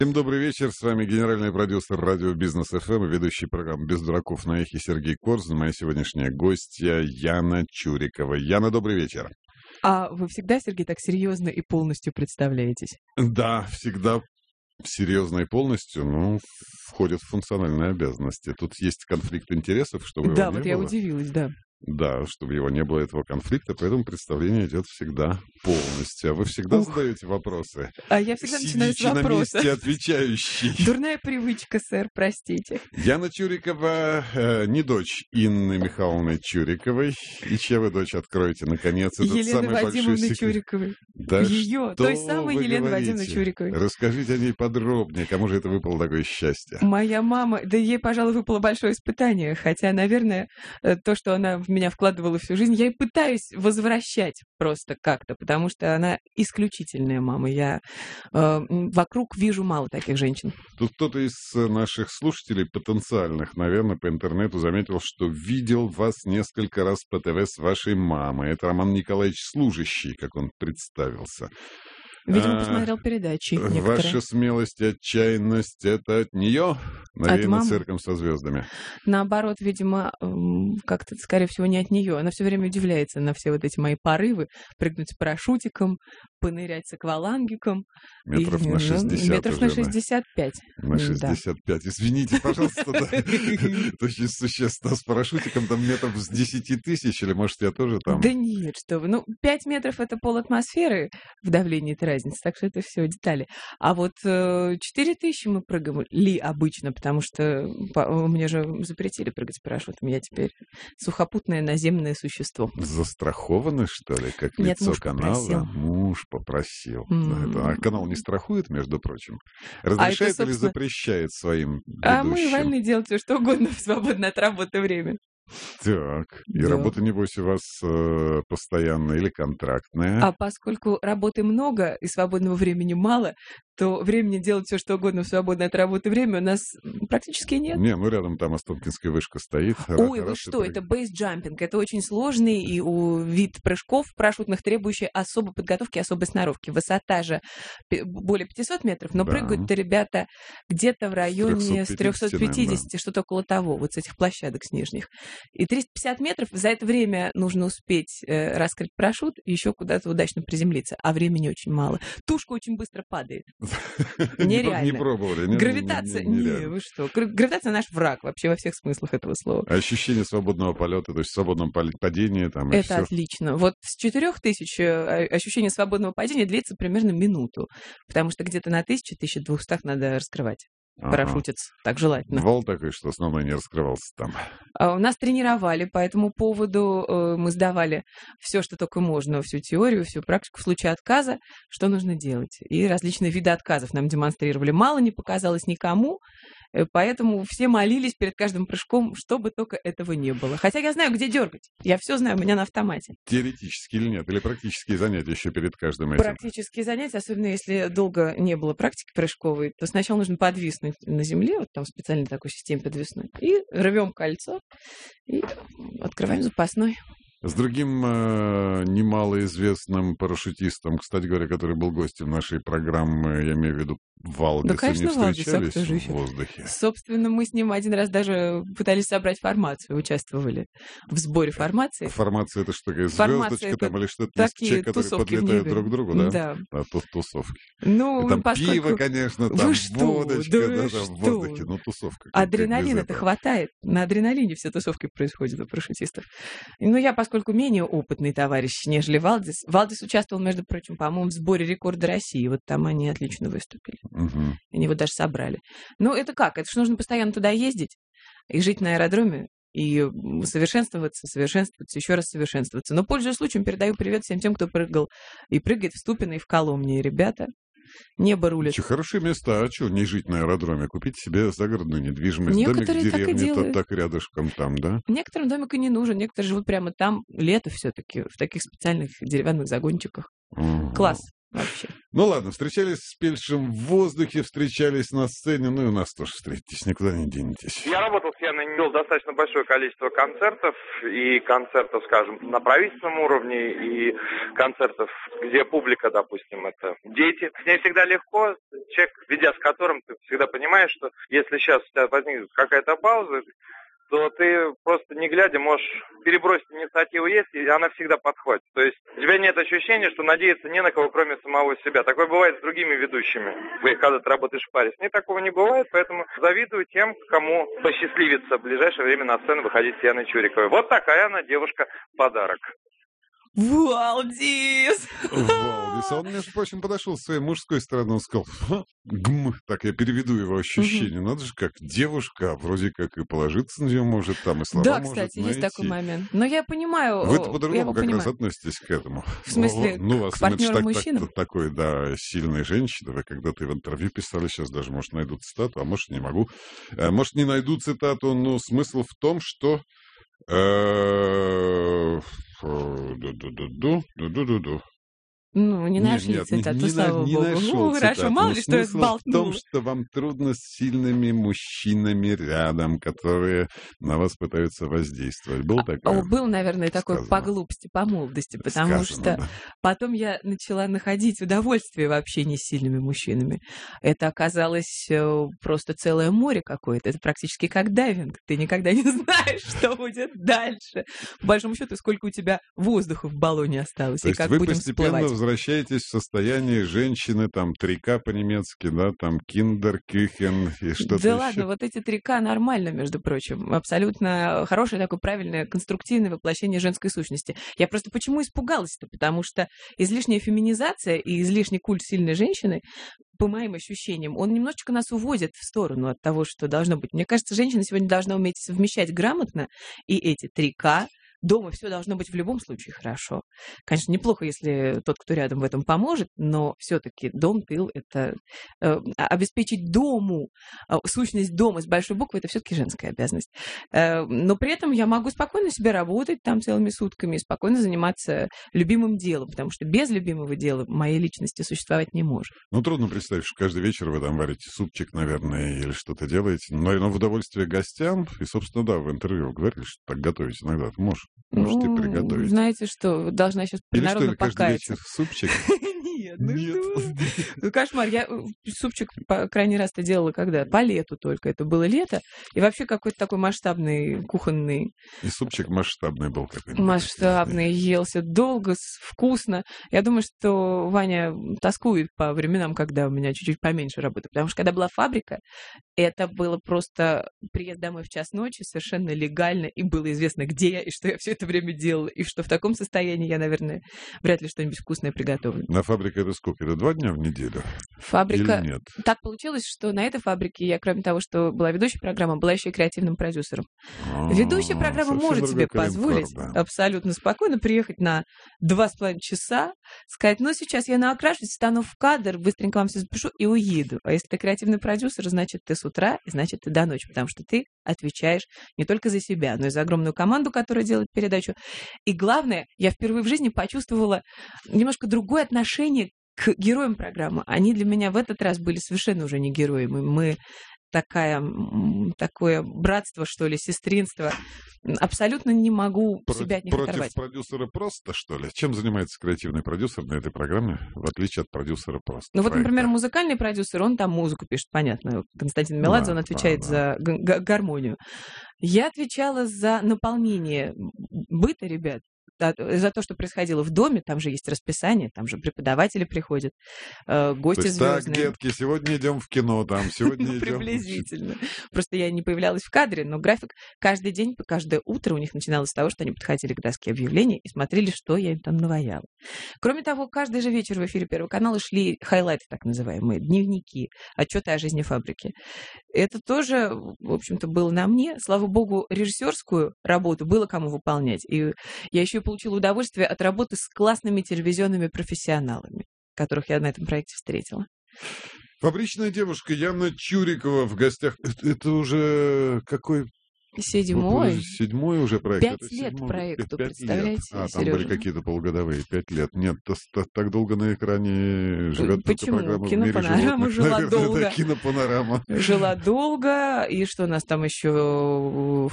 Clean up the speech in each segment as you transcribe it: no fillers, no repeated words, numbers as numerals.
Всем добрый вечер. С вами генеральный продюсер радио Бизнес ФМ и ведущий программы «Без дураков» на эхе Сергей Корзун. Моя сегодняшняя гостья Яна Чурикова. Яна, добрый вечер. А вы всегда, Сергей, так серьезно и полностью представляетесь? Да, всегда серьезно и полностью, входят в функциональные обязанности. Тут есть конфликт интересов, чтобы его не было. Да, вот я удивилась, да. Да, чтобы его не было, этого конфликта, поэтому представление идет всегда полностью. А вы всегда задаете вопросы? А я всегда начинаю с вопроса. На месте отвечающий. Дурная привычка, сэр, простите. Яна Чурикова не дочь Инны Михайловны Чуриковой. И чья вы дочь, откроете, наконец, этот Елены самый большой Вадимовны секрет. Чуриковой. Да Ее, той самой вы Елены говорите? Вадимовны Чуриковой. Расскажите о ней подробнее. Кому же это выпало такое счастье? Моя мама, да ей, пожалуй, выпало большое испытание. Хотя, наверное, то, что она в меня вкладывала всю жизнь, я и пытаюсь возвращать просто как-то, потому что она исключительная мама. Я вокруг вижу мало таких женщин. Тут кто-то из наших слушателей, потенциальных, наверное, по интернету заметил, что видел вас несколько раз по ТВ с вашей мамой. Это Роман Николаевич Служащий, как он представился. Видимо, посмотрел передачи некоторые. Ваша смелость и отчаянность — это от нее? Навеяно цирком со звездами. Наоборот, видимо, как-то, скорее всего, не от нее. Она все время удивляется на все вот эти мои порывы. Прыгнуть с парашютиком, понырять с аквалангиком. Метров на 60 Метров на 65. На 65. Да. Извините, пожалуйста, да. Это очень существенно. С парашютиком там метров с 10 тысяч, или, может, я тоже там? Да нет, что вы. 5 метров — это пол-атмосферы в давлении, это разница. Так что это все детали. А вот 4000 мы прыгали обычно, потому что мне же запретили прыгать с парашютом. Я теперь сухопутное наземное существо. Застрахованы, что ли, как нет, лицо муж канала? Попросил. Муж попросил. А канал не страхует, между прочим? Разрешает или запрещает своим ведущим? А мы вольны делать все, что угодно в свободное от работы время. Так, и работа, небось, у вас постоянная или контрактная? А поскольку работы много и свободного времени мало, то времени делать все, что угодно в свободное от работы время у нас практически нет. Не, рядом там Останкинская вышка стоит. Ой, вы что, это бейсджампинг. Это очень сложный вид прыжков парашютных, требующий особой подготовки, особой сноровки. Высота же более 500 метров, но прыгают-то ребята где-то в районе с 350, что-то около того, вот с этих площадок с нижних. И 350 метров, за это время нужно успеть раскрыть парашют и еще куда-то удачно приземлиться, а времени очень мало. Тушка очень быстро падает. Нереально. Не пробовали? Гравитация, вы что? Гравитация наш враг вообще во всех смыслах этого слова. Ощущение свободного полета, то есть в свободном падении там. Это отлично. Вот с 4000 ощущение свободного падения длится примерно минуту, потому что где-то на 1000-1200 надо раскрывать. Парашютец, так желательно. Бывало такое, что основной не раскрывался там? Нас тренировали по этому поводу. Мы сдавали все, что только можно, всю теорию, всю практику. В случае отказа, что нужно делать. И различные виды отказов нам демонстрировали. Мало не показалось никому, поэтому все молились перед каждым прыжком, чтобы только этого не было. Хотя я знаю, где дергать. Я все знаю, у меня на автомате. Теоретически или нет? Или практические занятия еще перед каждым этим? Практические занятия, особенно если долго не было практики прыжковой, то сначала нужно подвиснуть на земле, вот там специальной такой системе подвесной, и рвем кольцо, и открываем запасной. С другим немалоизвестным парашютистом, кстати говоря, который был гостем нашей программы, я имею в виду Валдиса, конечно, не встречались в воздухе? Собственно, мы с ним один раз даже пытались собрать формацию, участвовали в сборе формации. Формация — это что, такая звездочка там или что-то? Такие человек, которые подлетают друг к другу, да? Да. Тусовки. Там пиво, конечно, там водочка, да, там в воздухе, тусовка. Адреналина-то хватает. На адреналине все тусовки происходят у парашютистов. Я, поскольку менее опытный товарищ, нежели Валдис. Валдис участвовал, между прочим, по-моему, в сборе рекорда России. Вот там они отлично выступили. Угу. Они его даже собрали. Это как? Это что нужно постоянно туда ездить и жить на аэродроме, и совершенствоваться, еще раз совершенствоваться. Но, пользуясь случаем, передаю привет всем тем, кто прыгал и прыгает в Ступино и в Коломне. Ребята, небо рулит. Хорошие места. А что не жить на аэродроме? Купить себе загородную недвижимость. Некоторые домик в деревне, так рядышком там, да? Некоторым домик и не нужен. Некоторые живут прямо там. Лето все-таки в таких специальных деревянных загончиках. Угу. Класс. вообще. Ну ладно, встречались с Пельшем в воздухе, встречались на сцене, ну и у нас тоже встретитесь, никуда не денетесь. Я работал с Яной, вел достаточно большое количество концертов, и концертов, скажем, на правительственном уровне, и концертов, где публика, допустим, это дети. С ней всегда легко, человек, ведя с которым, ты всегда понимаешь, что если сейчас у тебя возникнет какая-то пауза, то ты просто не глядя можешь перебросить инициативу есть, и она всегда подхватит. То есть у тебя нет ощущения, что надеяться не на кого, кроме самого себя. Такое бывает с другими ведущими, когда ты работаешь в паре. С ней такого не бывает, поэтому завидую тем, кому посчастливится в ближайшее время на сцену выходить с Яной Чуриковой. Вот такая она девушка-подарок. Валдис! Валдис. А он, между прочим, подошел с своей мужской стороны, он сказал, так я переведу его ощущение. Надо же, как девушка, вроде как и положиться на нее может, там и слова Да, может кстати, найти. есть такой момент. Но я понимаю... Вы-то по-другому как раз относитесь к этому. В смысле, к партнерам-мужчинам? Такой, да, сильной женщины. Вы когда-то в интервью писали, сейчас даже, может, найду цитату, а может, не могу. Может, не найду цитату, но смысл в том, что... Ну, не нашли цитату, слава богу. Нашел хорошо, цитату. мало ли, что я сболтнула. В том, что вам трудно с сильными мужчинами рядом, которые на вас пытаются воздействовать. Был такой? Был, наверное, такой по глупости, по молодости, потому что потом я начала находить удовольствие в общении с сильными мужчинами. Это оказалось просто целое море какое-то. Это практически как дайвинг. Ты никогда не знаешь, что будет дальше. По большому счету, сколько у тебя воздуха в баллоне осталось, и как будем всплывать. Возвращаетесь в состояние женщины, там, 3К по-немецки, да, там, киндеркюхен и что-то Да еще. ладно, вот эти 3К нормально, между прочим. Абсолютно хорошее такое правильное, конструктивное воплощение женской сущности. Я просто почему испугалась-то? Потому что излишняя феминизация и излишний культ сильной женщины, по моим ощущениям, он немножечко нас уводит в сторону от того, что должно быть. Мне кажется, женщина сегодня должна уметь совмещать грамотно и эти 3К. Дома все должно быть в любом случае хорошо. Конечно, неплохо, если тот, кто рядом, в этом поможет, но все-таки дом, тыл — это обеспечить дому, сущность дома с большой буквы — это все-таки женская обязанность. Но при этом я могу спокойно себе работать там целыми сутками, спокойно заниматься любимым делом, потому что без любимого дела моей личности существовать не может. Ну, трудно представить, что каждый вечер вы там варите супчик, наверное, или что-то делаете, но в удовольствие гостям, и, собственно, да, в интервью вы говорили, что так готовить иногда ты можешь. Можете приготовить. Знаете что, должна сейчас принародно покаяться. Или что, каждый вечер супчик? Нет, ну кошмар. Я супчик крайний раз-то делала когда? По лету только. Это было лето. И вообще какой-то такой масштабный кухонный... И супчик масштабный был какой-нибудь. Масштабный, елся долго, вкусно. Я думаю, что Ваня тоскует по временам, когда у меня чуть-чуть поменьше работы. Потому что когда была фабрика, это было просто приезд домой в час ночи, совершенно легально, и было известно, где я и что я все это время делала, и что в таком состоянии я, наверное, вряд ли что-нибудь вкусное приготовлю. На фабрике это сколько? Это 2 дня в неделю? Фабрика... Или нет? Так получилось, что на этой фабрике я, кроме того, что была ведущей программы, была еще и креативным продюсером. Ведущая программа может себе позволить абсолютно спокойно приехать на 2,5 часа, сказать, ну, сейчас я наокрашусь, стану в кадр, быстренько вам все запишу и уеду. А если ты креативный продюсер, значит, ты с утра, и значит, ты до ночи, потому что ты отвечаешь не только за себя, но и за огромную команду, которая делает передачу. И главное, я впервые в жизни почувствовала немножко другое отношение к героям программы. Они для меня в этот раз были совершенно уже не героями. Мы такое братство, что ли, сестринство. Абсолютно не могу себя от них оторвать. Против продюсера просто, что ли? Чем занимается креативный продюсер на этой программе, в отличие от продюсера просто? Ну вот, например, музыкальный продюсер, он там музыку пишет, понятно. Константин Меладзе, он отвечает за гармонию. Я отвечала за наполнение быта ребят. За то, что происходило в доме, там же есть расписание, там же преподаватели приходят, гости звездные. Так, детки, сегодня идем в кино, там, сегодня идем... Приблизительно. Просто я не появлялась в кадре, но график каждый день, каждое утро у них начиналось с того, что они подходили к доске объявлений и смотрели, что я им там наваяла. Кроме того, каждый же вечер в эфире Первого канала шли хайлайты, так называемые, дневники, отчеты о жизни фабрики. Это тоже, в общем-то, было на мне. Слава богу, режиссерскую работу было кому выполнять. И я еще и получила удовольствие от работы с классными телевизионными профессионалами, которых я на этом проекте встретила. Фабричная девушка Яна Чурикова в гостях. Это уже какой 7-й. Вот 7-й уже проект. 5 лет проекту, 5 представляете, лет. Там Сережа? были какие-то полугодовые. 5 лет. Нет, так долго на экране живет только Почему? программа «В мире Кинопанорама животных». жила Наверное, долго. да, кинопанорама. Жила долго. И что у нас там еще?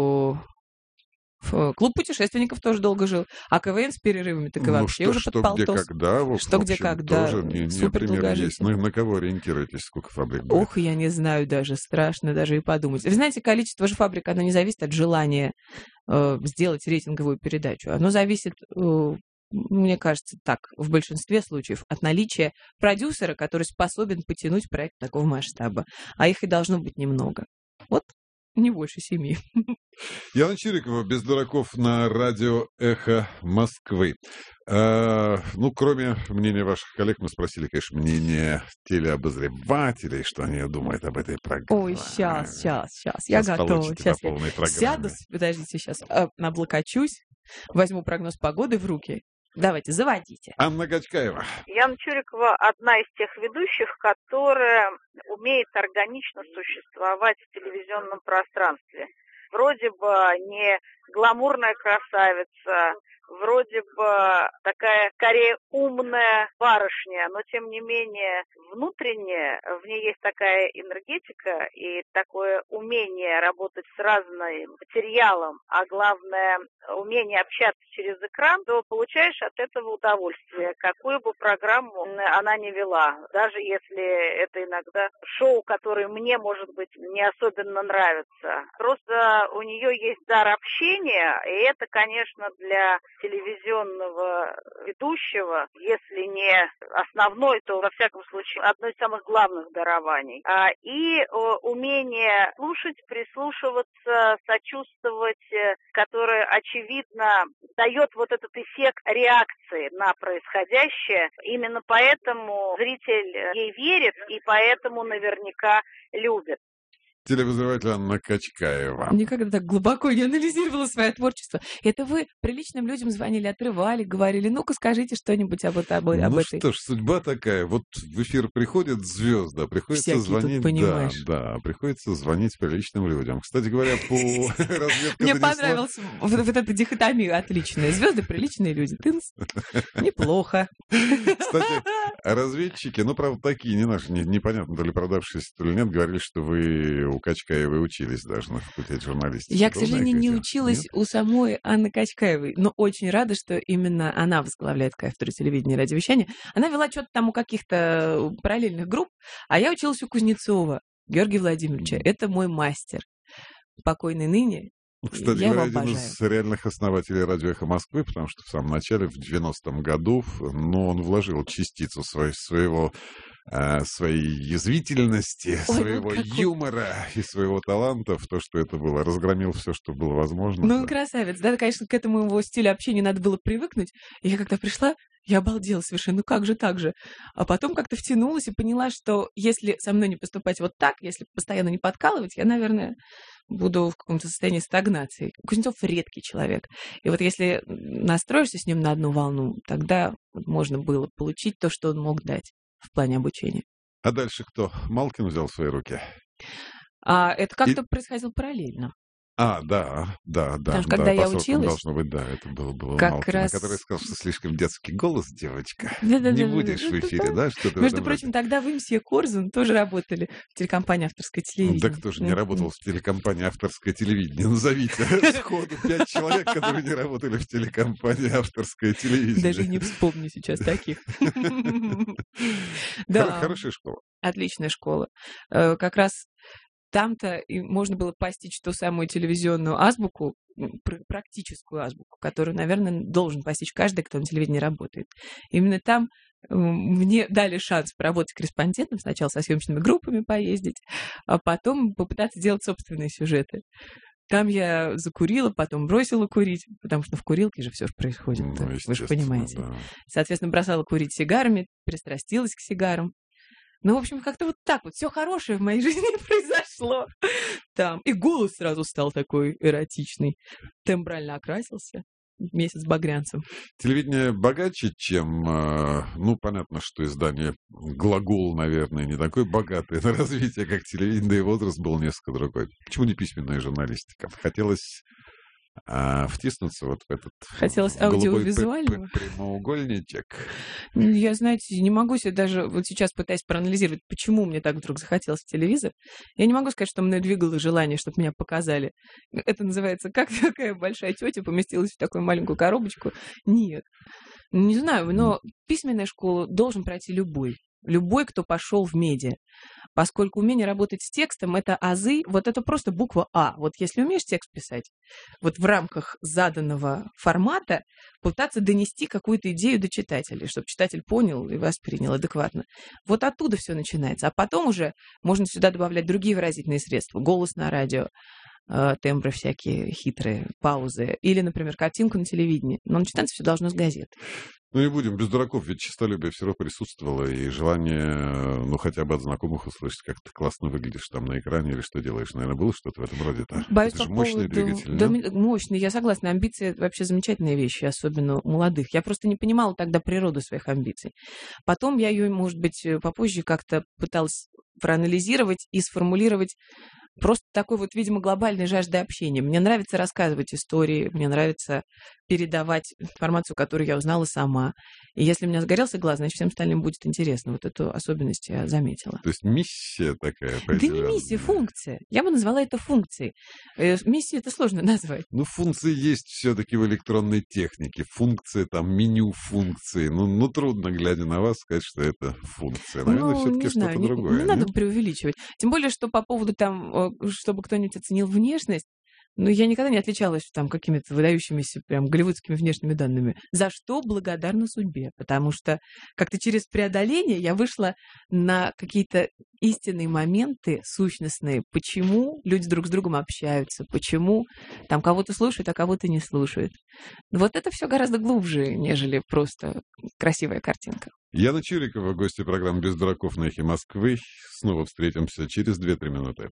Клуб путешественников тоже долго жил. А КВН с перерывами так и вообще уже под полтос. Что, где, когда. Что, где, когда. Тоже не Супер пример есть. долгожитель. На кого ориентируетесь? Сколько фабрик будет? Ох, я не знаю даже. Страшно даже и подумать. Вы знаете, количество же фабрик, оно не зависит от желания сделать рейтинговую передачу. Оно зависит, мне кажется, так, в большинстве случаев, от наличия продюсера, который способен потянуть проект такого масштаба. А их и должно быть немного. Вот. Не больше 7. Яна Чирикова, без дураков, на радио «Эхо Москвы». Кроме мнения ваших коллег, мы спросили, конечно, мнение телеобозревателей, что они думают об этой программе. Ой, сейчас. Я готова. Сейчас я сяду, подождите, сейчас облокочусь, возьму прогноз погоды в руки. Давайте, заводите. Анна Качкаева. Яна Чурикова одна из тех ведущих, которая умеет органично существовать в телевизионном пространстве. Вроде бы не гламурная красавица, вроде бы такая, скорее, умная барышня, но, тем не менее, внутренне в ней есть такая энергетика и такое умение работать с разным материалом, а главное, умение общаться через экран, то получаешь от этого удовольствие, какую бы программу она ни вела. Даже если это иногда шоу, которое мне, может быть, не особенно нравится. Просто у нее есть дар общения, и это, конечно, для телевизионного ведущего, если не основной, то, во всяком случае, одно из самых главных дарований. И умение слушать, прислушиваться, сочувствовать, которое, очевидно, дает вот этот эффект реакции на происходящее. Именно поэтому зритель ей верит и поэтому наверняка любит. Телеобозреватель Анна Качкаева. Никогда так глубоко не анализировала свое творчество. Это вы приличным людям звонили, отрывали, говорили, ну-ка скажите что-нибудь об этой. Ну что ж, судьба такая. Вот в эфир приходят звезды, приходится всякие звонить. Тут, понимаешь. Да, приходится звонить приличным людям. Кстати говоря, по разведке мне понравилась вот эта дихотомия отличная. Звезды, приличные люди. Тынц. Неплохо. Кстати, разведчики, правда, такие, не наши, непонятно, то ли продавшиеся, то ли нет, говорили, что вы у Качкаевой учились даже на факультете журналистики. Я, к сожалению, не училась у самой Анны Качкаевой, но очень рада, что именно она возглавляет кафедру телевидения и радиовещания. Она вела что-то там у каких-то параллельных групп, а я училась у Кузнецова Георгия Владимировича. Это мой мастер. Покойный ныне. Кстати говоря, один из реальных основателей радио «Эхо Москвы», потому что в самом начале, в 90-м году, он вложил частицу своей язвительности, своего юмора и своего таланта в то, что это было. Разгромил все, что было возможно. Ну, красавец. Да, конечно, к этому его стилю общения надо было привыкнуть. И я когда пришла, я обалдела совершенно. Ну, как же так же? А потом как-то втянулась и поняла, что если со мной не поступать вот так, если постоянно не подкалывать, я, наверное, буду в каком-то состоянии стагнации. Кузнецов редкий человек. И вот если настроишься с ним на одну волну, тогда можно было получить то, что он мог дать в плане обучения. А дальше кто? Малкин взял в свои руки? Это как-то происходило параллельно. Да. Потому что когда я училась... Должно быть, да, это был как Малкин, раз... который сказал, что слишком детский голос, девочка. Да, не будешь в эфире, да? Что-то между прочим, тогда вы, мсье Корзун, тоже работали в телекомпании «Авторское телевидение». Да кто же не работал в телекомпании «Авторское телевидение»? Назовите сходу 5 человек, которые не работали в телекомпании «Авторское телевидение». Даже не вспомню сейчас таких. Хорошая школа. Отличная школа. Как раз там-то и можно было постичь ту самую телевизионную азбуку, практическую азбуку, которую, наверное, должен постичь каждый, кто на телевидении работает. Именно там мне дали шанс поработать корреспондентом, сначала со съемочными группами поездить, а потом попытаться делать собственные сюжеты. Там я закурила, потом бросила курить, потому что в курилке же все же происходит, вы же понимаете. Да. Соответственно, бросала курить сигарами, пристрастилась к сигарам. Ну, в общем, как-то вот так вот все хорошее в моей жизни произошло там. И голос сразу стал такой эротичный. Тембрально окрасился. месяц багрянцем. Телевидение богаче, чем... Ну, понятно, что издание «Глагол», наверное, не такой богатый на развитие, как телевидение, да и возраст был несколько другой. Почему не письменная журналистика? Хотелось втиснуться вот в этот Хотелось голубой аудиовизуального. прямоугольничек. Я, знаете, не могу себе даже вот сейчас пытаясь проанализировать, почему мне так вдруг захотелось телевизор. Я не могу сказать, что мной двигало желание, чтобы меня показали. Это называется, как такая большая тетя поместилась в такую маленькую коробочку. Нет. Не знаю, но письменную школу должен пройти любой. Любой, кто пошел в медиа. Поскольку умение работать с текстом — это азы, вот это просто буква А. Вот если умеешь текст писать, вот в рамках заданного формата пытаться донести какую-то идею до читателя, чтобы читатель понял и воспринял адекватно. Вот оттуда все начинается. А потом уже можно сюда добавлять другие выразительные средства. Голос на радио, тембры всякие хитрые, паузы. Или, например, картинку на телевидении. Но начинаться все должно с газет. Ну, не будем без дураков, ведь честолюбие все равно присутствовало, и желание, ну, хотя бы от знакомых услышать, как ты классно выглядишь там на экране, или что делаешь. Наверное, было что-то в этом роде-то. Боюсь, Это же по мощный поводу... двигатель, Да, да? мощный, я согласна. Амбиции — это вообще замечательные вещи, особенно у молодых. Я просто не понимала тогда природу своих амбиций. Потом я ее, может быть, попозже как-то пыталась проанализировать и сформулировать просто такой вот, видимо, глобальной жаждой общения. Мне нравится рассказывать истории, мне нравится передавать информацию, которую я узнала сама. И если у меня загорелся глаз, значит, всем остальным будет интересно. Вот эту особенность я заметила. То есть миссия такая Да не миссия, функция. Я бы назвала это функцией. Миссию это сложно назвать. Ну, функции есть все-таки в электронной технике. Функции, там, меню функции. Ну, трудно, глядя на вас, сказать, что это функция. Наверное, все-таки что-то другое. Не надо преувеличивать. Тем более, что по поводу там, чтобы кто-нибудь оценил внешность, но я никогда не отличалась там какими-то выдающимися прям голливудскими внешними данными. За что благодарна судьбе. Потому что как-то через преодоление я вышла на какие-то истинные моменты сущностные. Почему люди друг с другом общаются, почему там кого-то слушают, а кого-то не слушают. Вот это все гораздо глубже, нежели просто красивая картинка. Яна Чурикова, гостья программы «Без дураков» на Эхе Москвы. Снова встретимся через 2-3 минуты.